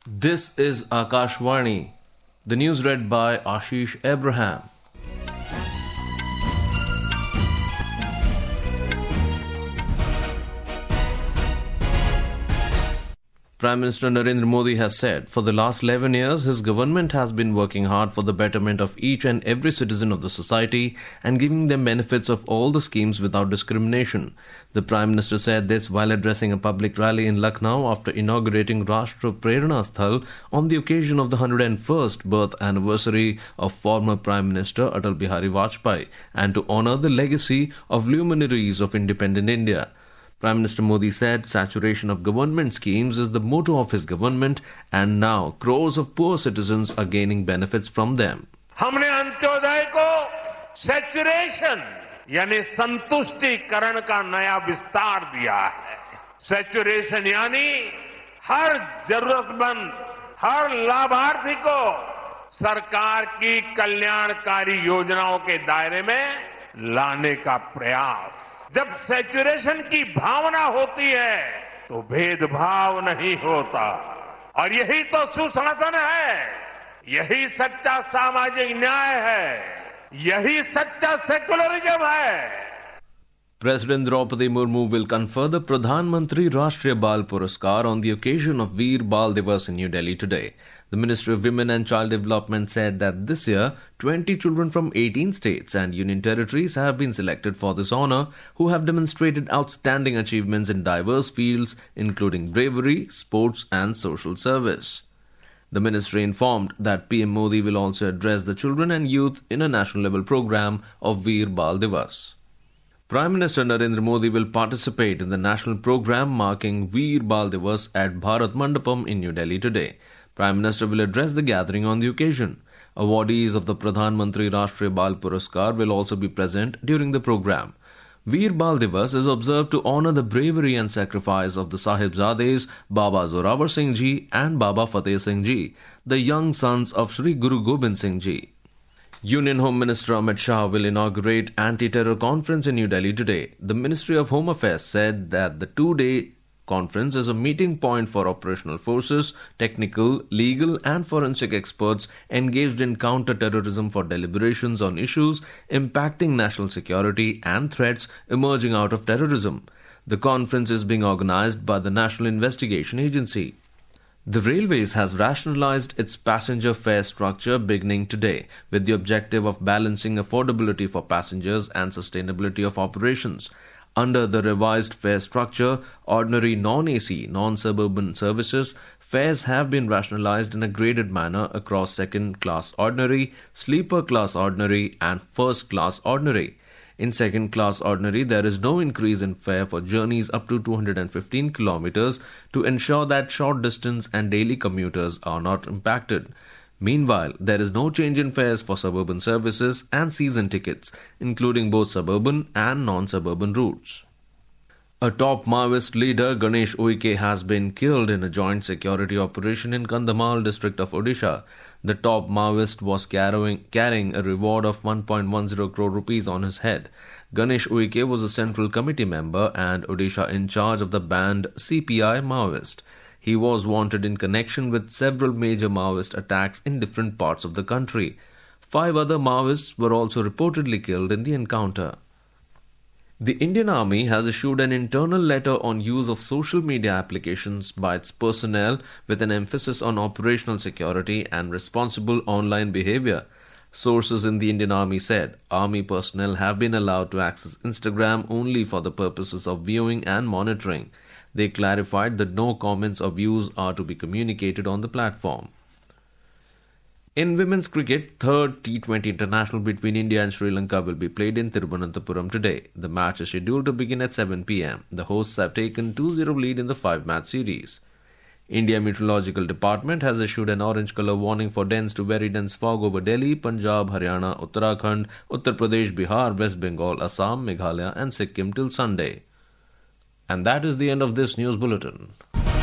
This is Akashvani. The news read by Ashish Abraham. Prime Minister Narendra Modi has said for the last 11 years his government has been working hard for the betterment of each and every citizen of the society and giving them benefits of all the schemes without discrimination. The Prime Minister said this while addressing a public rally in Lucknow after inaugurating Rashtra Prerna Sthal on the occasion of the 101st birth anniversary of former Prime Minister Atal Bihari Vajpayee and to honour the legacy of luminaries of independent India. Prime Minister Modi said saturation of government schemes is the motto of his government and now crores of poor citizens are gaining benefits from them. हमने अंत्योदय को saturation यानी संतुष्टिकरण का नया विस्तार दिया है। Saturation यानी हर जरूरतमंद, हर लाभार्थी को सरकार की कल्याणकारी योजनाओं के दायरे में लाने का प्रयास। जब सैचुरेशन की भावना होती है तो भेदभाव नहीं होता और यही तो सुशासन है, यही सच्चा सामाजिक न्याय है, यही सच्चा सेकुलरिज्म है। President Draupadi Murmu will confer the Pradhan Mantri Rashtriya Bal Puraskar on the occasion of Veer Bal Divas in New Delhi today. The Ministry of Women and Child Development said that this year, 20 children from 18 states and union territories have been selected for this honour, who have demonstrated outstanding achievements in diverse fields, including bravery, sports and social service. The ministry informed that PM Modi will also address the children and youth in a national level programme of Veer Bal Divas. Prime Minister Narendra Modi will participate in the national programme marking Veer Bal Divas at Bharat Mandapam in New Delhi today. Prime Minister will address the gathering on the occasion. Awardees of the Pradhan Mantri Rashtriya Bal Puraskar will also be present during the programme. Veer Bal Divas is observed to honour the bravery and sacrifice of the Sahibzades Baba Zorawar Singh Ji and Baba Fateh Singh Ji, the young sons of Sri Guru Gobind Singh Ji. Union Home Minister Amit Shah will inaugurate anti-terror conference in New Delhi today. The Ministry of Home Affairs said that the two-day conference is a meeting point for operational forces, technical, legal and forensic experts engaged in counter-terrorism for deliberations on issues impacting national security and threats emerging out of terrorism. The conference is being organized by the National Investigation Agency. The Railways has rationalized its passenger fare structure beginning today with the objective of balancing affordability for passengers and sustainability of operations. Under the revised fare structure, ordinary non-AC, non-suburban services fares have been rationalized in a graded manner across second-class ordinary, sleeper-class ordinary and first-class ordinary. In second-class ordinary, there is no increase in fare for journeys up to 215 kilometers to ensure that short-distance and daily commuters are not impacted. Meanwhile, there is no change in fares for suburban services and season tickets, including both suburban and non-suburban routes. A top Maoist leader, Ganesh Uike, has been killed in a joint security operation in Kandhamal district of Odisha. The top Maoist was carrying a reward of 1.10 crore rupees on his head. Ganesh Uike was a central committee member and Odisha in charge of the banned CPI Maoist. He was wanted in connection with several major Maoist attacks in different parts of the country. 5 other Maoists were also reportedly killed in the encounter. The Indian Army has issued an internal letter on use of social media applications by its personnel with an emphasis on operational security and responsible online behavior. Sources in the Indian Army said Army personnel have been allowed to access Instagram only for the purposes of viewing and monitoring. They clarified that no comments or views are to be communicated on the platform. In women's cricket, third T20 international between India and Sri Lanka will be played in Thiruvananthapuram today. The match is scheduled to begin at 7 p.m. The hosts have taken 2-0 lead in the 5-match series. India Meteorological Department has issued an orange colour warning for dense to very dense fog over Delhi, Punjab, Haryana, Uttarakhand, Uttar Pradesh, Bihar, West Bengal, Assam, Meghalaya and Sikkim till Sunday. And that is the end of this news bulletin.